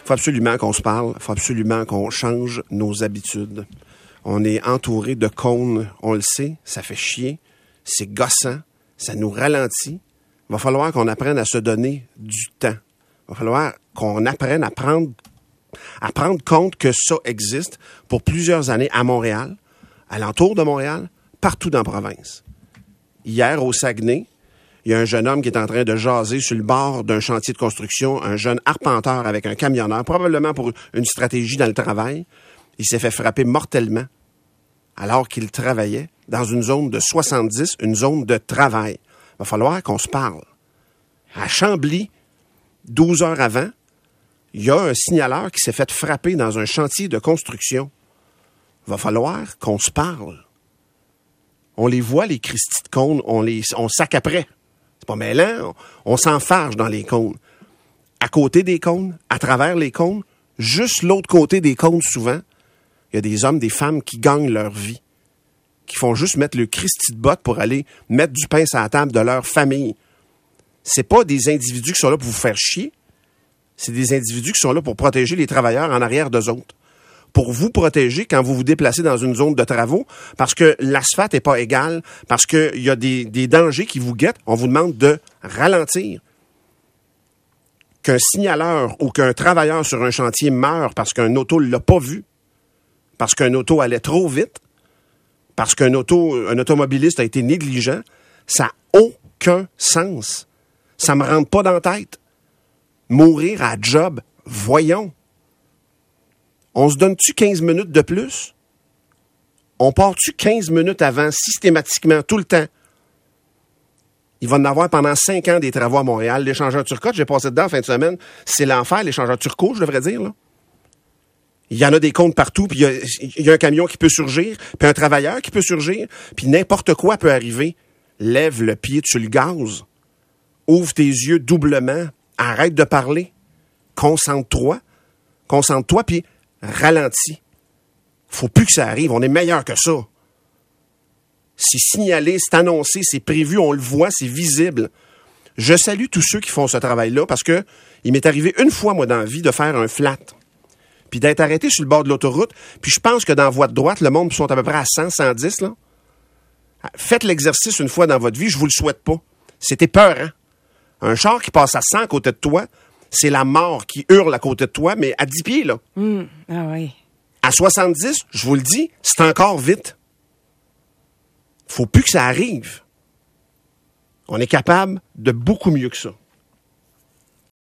faut absolument qu'on se parle. Il faut absolument qu'on change nos habitudes. On est entouré de cônes, on le sait, ça fait chier, c'est gossant, ça nous ralentit. Il va falloir qu'on apprenne à se donner du temps. Il va falloir qu'on apprenne à prendre compte que ça existe pour plusieurs années à Montréal, alentour de Montréal, partout dans la province. Hier, au Saguenay, il y a un jeune homme qui est en train de jaser sur le bord d'un chantier de construction, un jeune arpenteur avec un camionneur, probablement pour une stratégie dans le travail. Il s'est fait frapper mortellement alors qu'il travaillait dans une zone de 70, une zone de travail. Il va falloir qu'on se parle. À Chambly, 12 heures avant, il y a un signaleur qui s'est fait frapper dans un chantier de construction. Il va falloir qu'on se parle. On les voit, les Christy de cônes, on sac après. C'est pas mêlant, on s'enfarge dans les cônes. À côté des cônes, à travers les cônes, juste l'autre côté des cônes, souvent, il y a des hommes, des femmes qui gagnent leur vie, qui font juste mettre le Christy de botte pour aller mettre du pain sur la table de leur famille. C'est pas des individus qui sont là pour vous faire chier. C'est des individus qui sont là pour protéger les travailleurs en arrière d'eux autres. Pour vous protéger quand vous vous déplacez dans une zone de travaux, parce que l'asphalte n'est pas égal, parce qu'il y a des dangers qui vous guettent, on vous demande de ralentir. Qu'un signaleur ou qu'un travailleur sur un chantier meure parce qu'un auto ne l'a pas vu, parce qu'un auto allait trop vite, parce qu'un automobiliste a été négligent, ça n'a aucun sens. Ça me rentre pas dans la tête. Mourir à job, voyons. On se donne-tu 15 minutes de plus? On part-tu 15 minutes avant, systématiquement, tout le temps? Il va en avoir pendant 5 ans des travaux à Montréal. L'échangeur Turcotte, j'ai passé dedans en fin de semaine. C'est l'enfer, l'échangeur Turcot, je devrais dire, là. Il y en a des comptes partout, puis il y a un camion qui peut surgir, puis un travailleur qui peut surgir, puis n'importe quoi peut arriver. Lève le pied sur le gaz. Ouvre tes yeux doublement. Arrête de parler. Concentre-toi, puis ralentis. Faut plus que ça arrive. On est meilleur que ça. C'est signalé, c'est annoncé, c'est prévu, on le voit, c'est visible. Je salue tous ceux qui font ce travail-là parce que il m'est arrivé une fois, moi, dans la vie, de faire un flat. Puis d'être arrêté sur le bord de l'autoroute. Puis je pense que dans la voie de droite, le monde sont à peu près à 100, 110, là. Faites l'exercice une fois dans votre vie, je vous le souhaite pas. C'est épeurant. Un char qui passe à 100 à côté de toi, c'est la mort qui hurle à côté de toi, mais à 10 pieds, là. Ah oui. À 70, je vous le dis, c'est encore vite. Faut plus que ça arrive. On est capable de beaucoup mieux que ça.